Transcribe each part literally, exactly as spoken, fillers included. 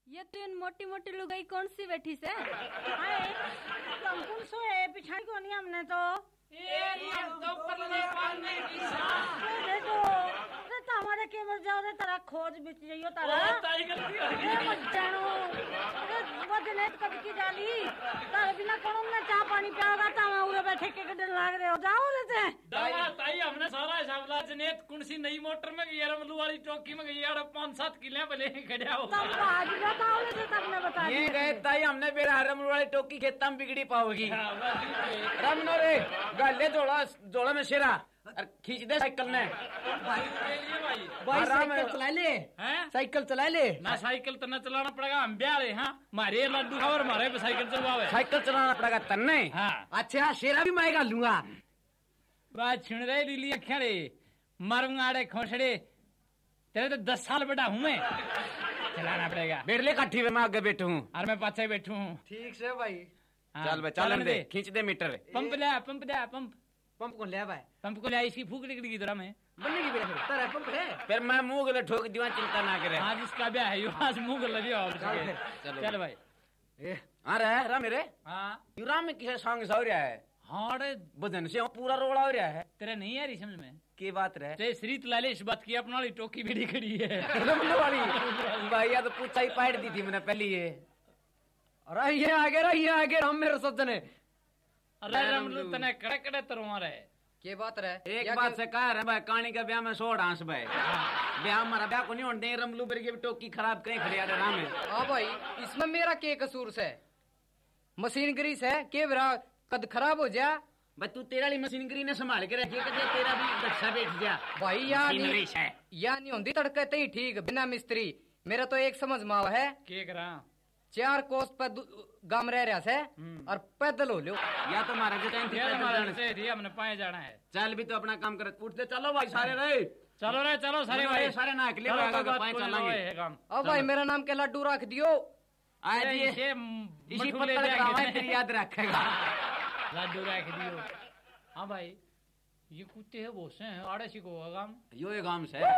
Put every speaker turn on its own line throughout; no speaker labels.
ये तो इन मोटी मोटी लुगाई कौन सी बैठी से?
कौन सो है पिछाड़ी को नहीं हमने तो
ये तो पल्ले पालने की
देखो रे तो हमारे के मर जाओ रे तारा खोज बिच जाइयो तारा
ताई गलती हो
रे मत जानो रे बदने कब की डाली तारे बिना कोनो में चाय पानी पियागा ता मैं उरे बैठे के डर लाग रहे हो जाओ रे ते
दवा ताई हमने सारा हिसाब ला जनेत कुणसी नई मोटर में गई रमलू वाली चौकी में गई यार पांच सात किले भले खड़िया हो
तब आज बताओ रे तब ने बता
ये गए ताई हमने बेरा रमलू वाली टोकी खेतम बिगड़ी पाओगी रमनो रे गले जोड़ा जोड़ा में शेरा और खींच दे साइकिल ने
भाई भाई
भाई साइकिल चला ले
हैं
साइकिल चला ले
ना साइकिल तो न चलाना पड़ेगा हम ब्याले हाँ मारे लड्डू खाओ और मारे पे साइकिल चलवावे
साइकिल चलाना पड़ेगा तन्ने
हाँ
अच्छा शेरा भी मैं लूंगा
बात छिण रही लीली अखियां रे मारूंगा खोसड़े तेरे तो दस साल बड़ा हूँ मैं चलाना पड़ेगा
बेड़ले काठी में मैं आगे बैठू हूँ
और मैं पाछे बैठू हूँ
ठीक से भाई
हाँ,
चल भाई चलन दे खींच दे मीटर
पंप ले पंप दे पंप
पंप कौन ले भाई
पंप को ले इसकी फूक निकली तरह में
बनेगी बेटा फिर तेरा पंप है फिर मैं मुंह गले ठोक दिया चिंता ना करे
आज इसका ब्याह है आज मुंह गले दिया
चलो
चल भाई
हाँ रहा रा मेरे
हाँ
युरा में किसे सॉन्ग सा हो रहा है
हाँ रे
बदन से पूरा रोड़ा हो रहा है
तेरा नहीं आ रही समझ में
की बात रहे
ते श्रीत लाले इस बात की अपना वाली टोकी भी खड़ी है
वाली भाई या तो पूछा ही पाइट दी थी मैंने पहली ये अरे ये आगे रहा ये आगे हम मेरे सज्जन है
अरे रमलू तने कड़े कड़े तरवा रहे
के बात रहे एक बात से कह रहे भाई कहानी का ब्याह में सौ डांस भाई ब्याह हमारा ब्याह को नहीं होने रमलू पर की टोकी खराब कहीं खड़े राम है
हाँ भाई इसमें मेरा के कसूर से मशीन ग्रीस है के बरा कद खराब हो जा
भाई तू तेरा वाली मशीनरी ने संभाल के रखिए कि तेरा भी गच्छा बैठ जा
भाई या नहीं या नहीं होती तड़के ही ठीक बिना मिस्त्री मेरा तो एक समझ माव है
के करा
चार कोस पे गम रह रहा है और पैदल हो लो
या तो हमारा जो
हमने पाए जाना है
चल भी तो अपना काम कर पूछते चलो भाई सारे रहे
चलो रे चलो सारे भाई
सारे ना अकेले चलेंगे
अब भाई मेरा नाम के लड्डू रख दियो
आज इसी पत्थर याद रखेगा
लड्डू रख दियो हाँ भाई ये कुत्ते है वो से आड़े सीखो गाम
यो ये गाम से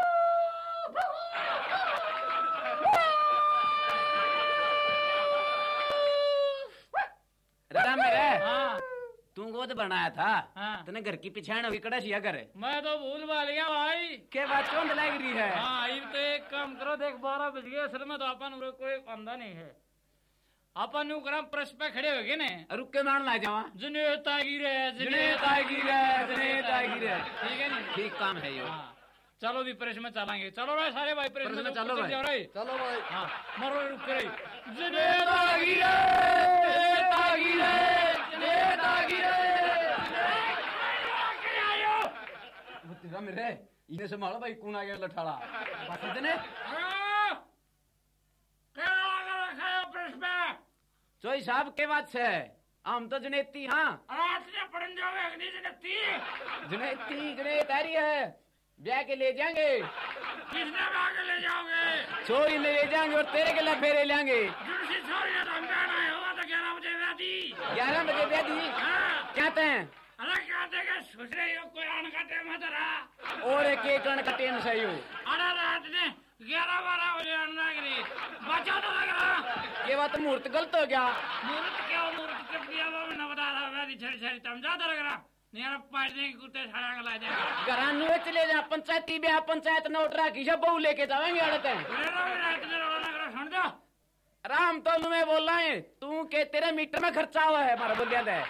मेरे
हाँ
तू गोद बनाया था
हाँ
तूने घर की पिछाड़ हुई कड़ा सिया करे
मैं तो भूल भाल गया भाई
के बात कौन लग रही है
हाँ ये तो एक काम करो देख बारह बज गए असल में तो अपन कोई अंधा नहीं है अपन नु करम प्रश्न पे खड़े हो गए ने
रुक के मान ला जावा
जुनेद तागिर है
जुनेद तागिर है जुनेद तागिर है
ठीक है नहीं
ठीक काम है ये
हाँ चलो भी प्रेस में चलाएंगे चलो भाई सारे भाई प्रेस में
चलो भाई
चलो भाई
हाँ मरो रुक करे जुनेद तागिर तागिर जुनेद तागिर
तेरा मेरे इन्हें संभालो भाई कौन आ गया लठाड़ा बस इतने चोई साहब के बात से हम तो जनेती हाँ
जनेती
जनेती जनेत आ रही है ब्याह के ले जाएंगे
किसने ब्याह के ले जाओगे
चोरी ले जाएंगे और तेरे के लिए फेरे लेंगे
ग्यारह बजे ब्यादी
ग्यारह बजे ब्यादी कहते हैं
अरे कहते हैं सोच रहे हो कोई आने का टाइम है तेरा
और एक एक आने का टाइम सही हो
अरे रात ने ग्यारह बारह बजे आना करी बचा तो लग रहा
ये बात मुहूर्त गलत हो गया
मुहूर्त क्या मुहूर्त के पिया मैं बता रहा ब्यादी छड़ी छड़ी तम ज्यादा लग रहा नहीं यार पाँच दिन कुत्ते छड़ा ला जाएगा
घरानू चले जा पंचायती ब्याह पंचायत नोट राखी सब बहू लेके जाएंगे अड़ते
सुन दो
राम तो तुम्हें बोल रहा है तू के तेरे मीटर में खर्चा हुआ है हमारा बोलिया था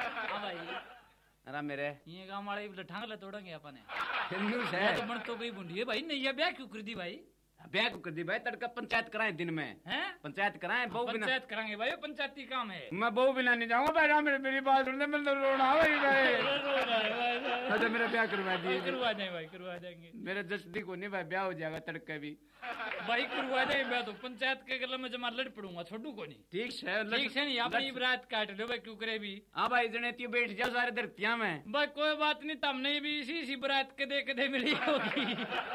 अरे मेरे
ये गाँव वाले लठांग ले तोड़ेंगे अपन
हिंदू से
तो बन तो गई बुंडी है भाई नहीं है ब्याह क्यों कर दी भाई
ब्याह को कर दी भाई तड़का पंचायत कराए दिन में
हैं
पंचायत कराए बहु बिना
पंचायत कराएंगे भाई पंचायती काम है
मैं बहु बिना नहीं जाऊंगा भाई मेरे मेरी बात सुन ले मैं तो रोना भाई अच्छा मेरा ब्याह करवा दिए
करवा देंगे भाई करवा देंगे
मेरे जस्दी को नहीं भाई ब्याह हो जाएगा तड़के भी
भाई करवा देंगे मैं तो पंचायत के गले में जमा लड़ पड़ूंगा छोटू को नहीं
ठीक है
ठीक है नहीं अपनी बरात काट लो भाई क्यों करे भी
हाँ भाई जनेती बैठ जाओ सारे धरतिया में
भाई कोई बात नहीं तुमने भी इसी इसी बरात के दे के दे मिली होगी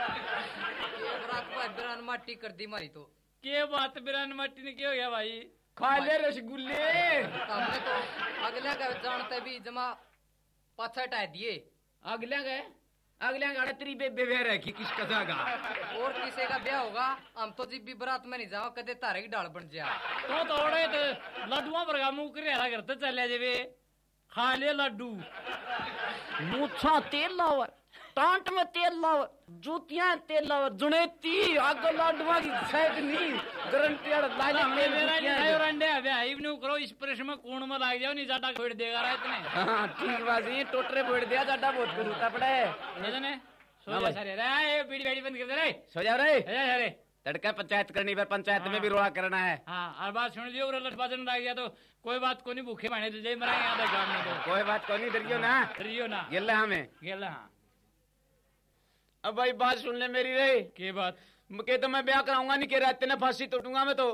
माटी कर दी मारी तो
के बात बिरान माटी ने क्या हो गया भाई
खा ले रसगुल्ले
हमने तो अगले का जानते भी जमा पाछा हटा दिए
अगले गए अगले गाड़े तेरी बेबे वे रखी किस कसा का
और किसी का ब्याह होगा हम तो जी भी बारात में नहीं जाओ कदे तारे की डाल बन जा
तो तोड़े तो लड्डुआ पर मुंह कर करते चले जावे खा ले लड्डू
मूछा तेल लावर टांट में तेल लावर जूतियां तेल लावर जुनेती आग लाडवा की सैक नहीं गारंटी लाल
हमें मेरा नहीं और अंडे ब्याह ही नहीं करो इस प्रश्न में कौन में लाग जाओ नहीं ज्यादा खोड़ देगा रहा इतने
हां ठीक बात है टोटरे फोड़ दिया ज्यादा बहुत करूता पड़े
ने सो जा सारे रे बीड़ी बीड़ी बंद कर दे रे
सो जा रे
अरे
तड़का पंचायत करनी पर पंचायत में भी रोड़ा करना है
हाँ और बात सुन लियो लट बाजन लग गया तो कोई बात को नहीं भूखे माने जय मरा यहाँ तक काम नहीं तो
कोई बात को नहीं डरियो ना
डरियो ना
गेला हमें
गेला हाँ
अब भाई बात सुन ले मेरी रे
के बात
के तो मैं ब्याह कराऊंगा नहीं के रात ने फांसी तोड़ूंगा मैं तो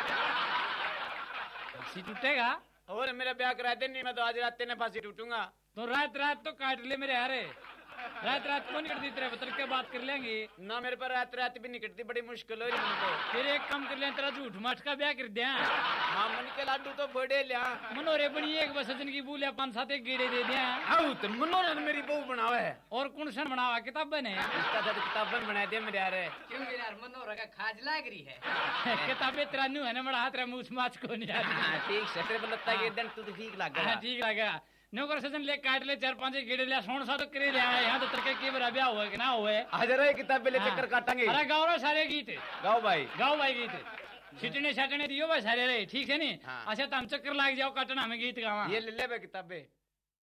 फांसी टूटेगा
और मेरा ब्याह कराते नहीं मैं तो आज रात ने फांसी टूटूंगा
तो रात रात तो काट ले मेरे हारे रात रात को निकलती तेरे बतर के बात कर लेंगे
ना मेरे पर रात रात भी निकलती बड़ी मुश्किल हो रही है तो
फिर एक काम कर ले तेरा झूठ माठ का ब्याह कर दिया
हाँ मन के लाडू तो फोड़े लिया
मनोरे बनी एक बस सजन की बोलिया पांच सात एक गेड़े दे दिया
आओ तो मनोरंजन मेरी बहू बनावा है
और कौन सा बनावा किताब बने
इसका तो किताबन बना दिया मेरे यार
क्यों मेरे यार मनोहर का खाज लाग रही है
किताबें तेरा नू है ना बड़ा हाथ मूछ माछ को नहीं आती
ठीक ससुर बलत्ता के दिन तू तो ठीक लग
हाँ, ठीक लगा नौकर सजन ले काट ले चार पांच गेड़े लिया सोन सा तो करे लिया यहाँ तो तरके की बरा ब्याह हुआ कि ना हुए
आज रे किताबें ले चक्कर काटेंगे
अरे गाओ रे सारे गीत
गाओ भाई
गाओ भाई गीत छिटने छटने दियो भाई सारे रे ठीक है नी
हाँ।
अच्छा तुम चक्कर लाग जाओ काटना हमें गीत गावा
ये ले ले किताबें